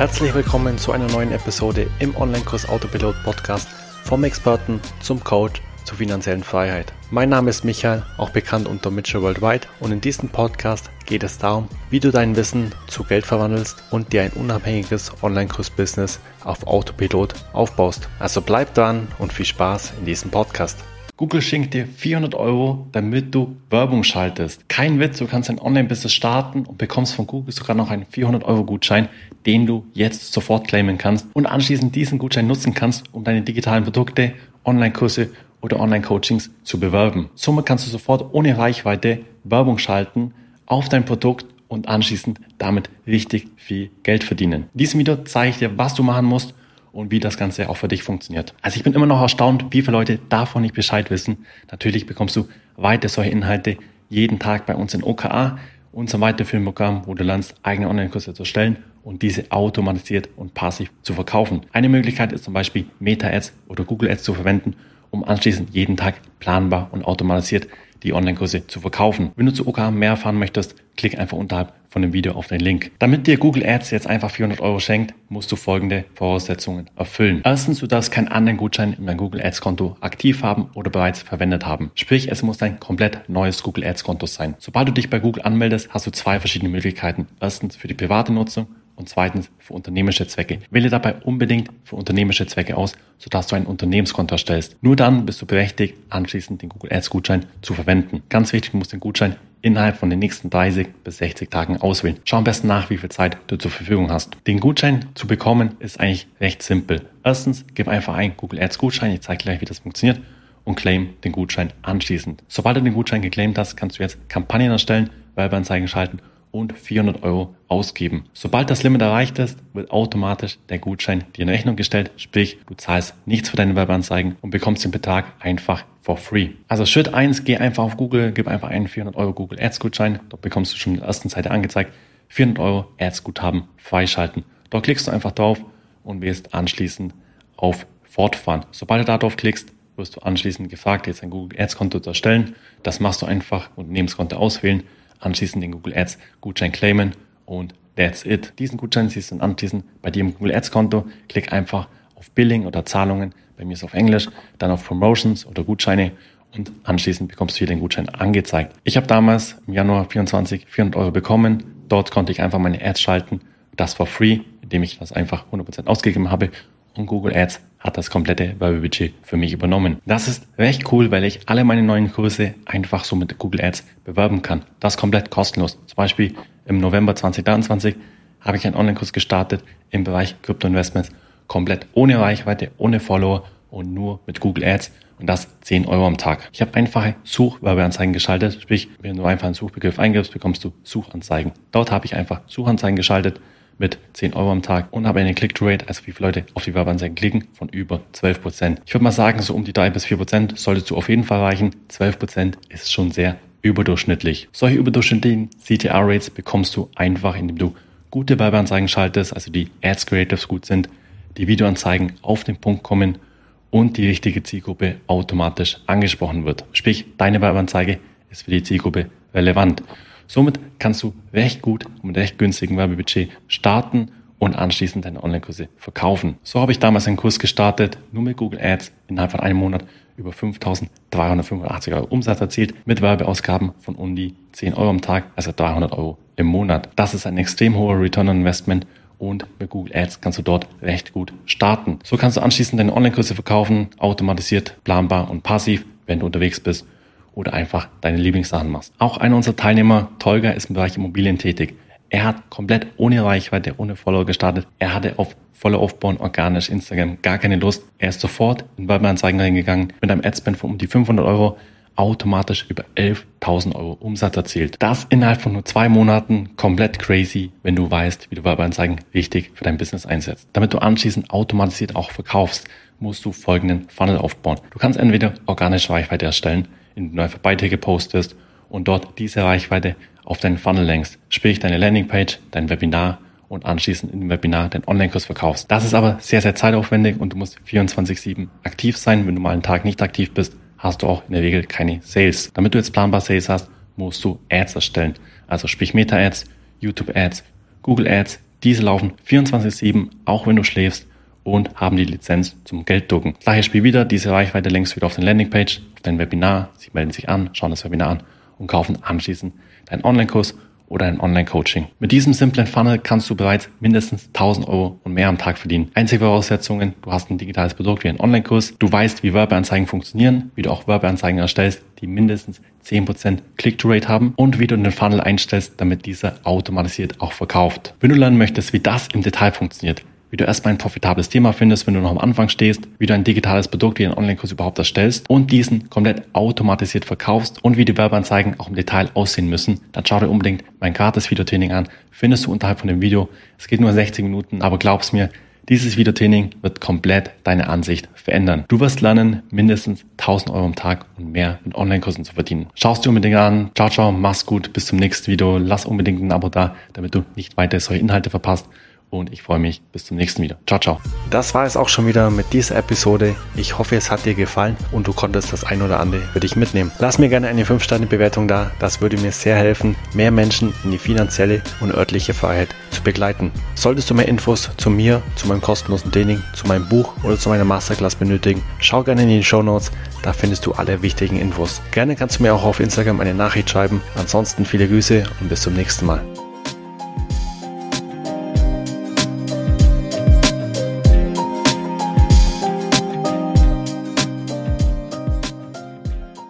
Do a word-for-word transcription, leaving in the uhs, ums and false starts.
Herzlich willkommen zu einer neuen Episode im Online-Kurs Autopilot Podcast vom Experten zum Coach zur finanziellen Freiheit. Mein Name ist Michael, auch bekannt unter Mitchell Worldwide, und in diesem Podcast geht es darum, wie du dein Wissen zu Geld verwandelst und dir ein unabhängiges Online-Kurs-Business auf Autopilot aufbaust. Also bleib dran und viel Spaß in diesem Podcast. Google schenkt dir vierhundert Euro, damit du Werbung schaltest. Kein Witz, du kannst ein Online-Business starten und bekommst von Google sogar noch einen vierhundert Euro Gutschein, den du jetzt sofort claimen kannst und anschließend diesen Gutschein nutzen kannst, um deine digitalen Produkte, Online-Kurse oder Online-Coachings zu bewerben. Somit kannst du sofort ohne Reichweite Werbung schalten auf dein Produkt und anschließend damit richtig viel Geld verdienen. In diesem Video zeige ich dir, was du machen musst und wie das Ganze auch für dich funktioniert. Also ich bin immer noch erstaunt, wie viele Leute davon nicht Bescheid wissen. Natürlich bekommst du weiter solche Inhalte jeden Tag bei uns in O K A, unserem weiterführenden Programm, wo du lernst, eigene Online-Kurse zu erstellen und diese automatisiert und passiv zu verkaufen. Eine Möglichkeit ist zum Beispiel Meta-Ads oder Google Ads zu verwenden, um anschließend jeden Tag planbar und automatisiert die Online-Kurse zu verkaufen. Wenn du zu O K A mehr erfahren möchtest, klick einfach unterhalb von dem Video auf den Link. Damit dir Google Ads jetzt einfach vierhundert Euro schenkt, musst du folgende Voraussetzungen erfüllen. Erstens, du darfst keinen anderen Gutschein in deinem Google Ads Konto aktiv haben oder bereits verwendet haben. Sprich, es muss ein komplett neues Google Ads Konto sein. Sobald du dich bei Google anmeldest, hast du zwei verschiedene Möglichkeiten. Erstens für die private Nutzung und zweitens für unternehmerische Zwecke. Wähle dabei unbedingt für unternehmerische Zwecke aus, sodass du ein Unternehmenskonto erstellst. Nur dann bist du berechtigt, anschließend den Google Ads Gutschein zu verwenden. Ganz wichtig, du musst den Gutschein innerhalb von den nächsten dreißig bis sechzig Tagen auswählen. Schau am besten nach, wie viel Zeit du zur Verfügung hast. Den Gutschein zu bekommen ist eigentlich recht simpel. Erstens, gib einfach ein Google Ads Gutschein. Ich zeige gleich, wie das funktioniert, und claim den Gutschein anschließend. Sobald du den Gutschein geclaimt hast, kannst du jetzt Kampagnen erstellen, Werbeanzeigen schalten und vierhundert Euro ausgeben. Sobald das Limit erreicht ist, wird automatisch der Gutschein dir in Rechnung gestellt, sprich, du zahlst nichts für deine Werbeanzeigen und bekommst den Betrag einfach for free. Also Schritt eins, geh einfach auf Google, gib einfach einen vierhundert Euro Google Ads Gutschein, dort bekommst du schon in der ersten Seite angezeigt, vierhundert Euro Ads Guthaben freischalten. Dort klickst du einfach drauf und wählst anschließend auf Fortfahren. Sobald du darauf klickst, wirst du anschließend gefragt, jetzt ein Google Ads Konto zu erstellen. Das machst du einfach, Unternehmenskonto auswählen, anschließend den Google Ads Gutschein claimen und that's it. Diesen Gutschein siehst du dann anschließend bei dir im Google Ads Konto. Klick einfach auf Billing oder Zahlungen, bei mir ist es auf Englisch, dann auf Promotions oder Gutscheine und anschließend bekommst du hier den Gutschein angezeigt. Ich habe damals im Januar vierundzwanzig vierhundert Euro bekommen. Dort konnte ich einfach meine Ads schalten. Das war free, indem ich das einfach hundert Prozent ausgegeben habe, und Google Ads hat das komplette Werbebudget für mich übernommen. Das ist recht cool, weil ich alle meine neuen Kurse einfach so mit Google Ads bewerben kann. Das ist komplett kostenlos. Zum Beispiel im November zwanzig dreiundzwanzig habe ich einen Online-Kurs gestartet im Bereich Krypto-Investments, komplett ohne Reichweite, ohne Follower und nur mit Google Ads, und das zehn Euro am Tag. Ich habe einfache Suchwerbeanzeigen geschaltet, sprich, wenn du einfach einen Suchbegriff eingibst, bekommst du Suchanzeigen. Dort habe ich einfach Suchanzeigen geschaltet mit zehn Euro am Tag und habe eine Click-to-Rate, also wie viele Leute auf die Werbeanzeigen klicken, von über zwölf Prozent. Ich würde mal sagen, so um die drei bis vier Prozent solltest du auf jeden Fall erreichen. zwölf Prozent ist schon sehr überdurchschnittlich. Solche überdurchschnittlichen C T R-Rates bekommst du einfach, indem du gute Werbeanzeigen schaltest, also die Ads Creatives gut sind, die Videoanzeigen auf den Punkt kommen und die richtige Zielgruppe automatisch angesprochen wird. Sprich, deine Werbeanzeige ist für die Zielgruppe relevant. Somit kannst du recht gut und mit recht günstigen Werbebudget starten und anschließend deine Online-Kurse verkaufen. So habe ich damals einen Kurs gestartet, nur mit Google Ads, innerhalb von einem Monat über fünftausenddreihundertfünfundachtzig Euro Umsatz erzielt, mit Werbeausgaben von um die zehn Euro am Tag, also dreihundert Euro im Monat. Das ist ein extrem hoher Return on Investment, und mit Google Ads kannst du dort recht gut starten. So kannst du anschließend deine Online-Kurse verkaufen, automatisiert, planbar und passiv, wenn du unterwegs bist oder einfach deine Lieblingssachen machst. Auch einer unserer Teilnehmer, Tolga, ist im Bereich Immobilien tätig. Er hat komplett ohne Reichweite, ohne Follower gestartet. Er hatte auf voller Aufbauen, organisch, Instagram gar keine Lust. Er ist sofort in Werbeanzeigen reingegangen, mit einem Adspend von um die fünfhundert Euro, automatisch über elftausend Euro Umsatz erzielt. Das innerhalb von nur zwei Monaten, komplett crazy, wenn du weißt, wie du Werbeanzeigen richtig für dein Business einsetzt. Damit du anschließend automatisiert auch verkaufst, musst du folgenden Funnel aufbauen. Du kannst entweder organische Reichweite erstellen, indem du einfach Beiträge postest und dort diese Reichweite auf deinen Funnel lenkst, sprich deine Landingpage, dein Webinar und anschließend in dem Webinar den Online-Kurs verkaufst. Das ist aber sehr, sehr zeitaufwendig und du musst vierundzwanzig sieben aktiv sein. Wenn du mal einen Tag nicht aktiv bist, hast du auch in der Regel keine Sales. Damit du jetzt planbar Sales hast, musst du Ads erstellen. Also sprich Meta-Ads, YouTube-Ads, Google Ads, Diese laufen vierundzwanzig sieben, auch wenn du schläfst, und haben die Lizenz zum Gelddrucken. Gleiches Spiel wieder, diese Reichweite längst wieder auf den Landingpage, auf dein Webinar. Sie melden sich an, schauen das Webinar an und kaufen anschließend deinen Online-Kurs oder ein Online-Coaching. Mit diesem simplen Funnel kannst du bereits mindestens tausend Euro und mehr am Tag verdienen. Einzige Voraussetzungen: du hast ein digitales Produkt wie ein Online-Kurs, du weißt, wie Werbeanzeigen funktionieren, wie du auch Werbeanzeigen erstellst, die mindestens zehn Prozent Click-to-Rate haben und wie du den Funnel einstellst, damit dieser automatisiert auch verkauft. Wenn du lernen möchtest, wie das im Detail funktioniert, wie du erstmal ein profitables Thema findest, wenn du noch am Anfang stehst, wie du ein digitales Produkt wie einen Online-Kurs überhaupt erstellst und diesen komplett automatisiert verkaufst und wie die Werbeanzeigen auch im Detail aussehen müssen, dann schau dir unbedingt mein gratis Videotraining an. Findest du unterhalb von dem Video. Es geht nur sechzig Minuten, aber glaub's mir, dieses Videotraining wird komplett deine Ansicht verändern. Du wirst lernen, mindestens tausend Euro am Tag und mehr mit Online-Kursen zu verdienen. Schau es dir unbedingt an. Ciao, ciao, mach's gut, bis zum nächsten Video. Lass unbedingt ein Abo da, damit du nicht weiter solche Inhalte verpasst. Und ich freue mich bis zum nächsten Video. Ciao, ciao. Das war es auch schon wieder mit dieser Episode. Ich hoffe, es hat dir gefallen und du konntest das ein oder andere für dich mitnehmen. Lass mir gerne eine fünf Sterne Bewertung da. Das würde mir sehr helfen, mehr Menschen in die finanzielle und örtliche Freiheit zu begleiten. Solltest du mehr Infos zu mir, zu meinem kostenlosen Training, zu meinem Buch oder zu meiner Masterclass benötigen, schau gerne in die Shownotes. Da findest du alle wichtigen Infos. Gerne kannst du mir auch auf Instagram eine Nachricht schreiben. Ansonsten viele Grüße und bis zum nächsten Mal.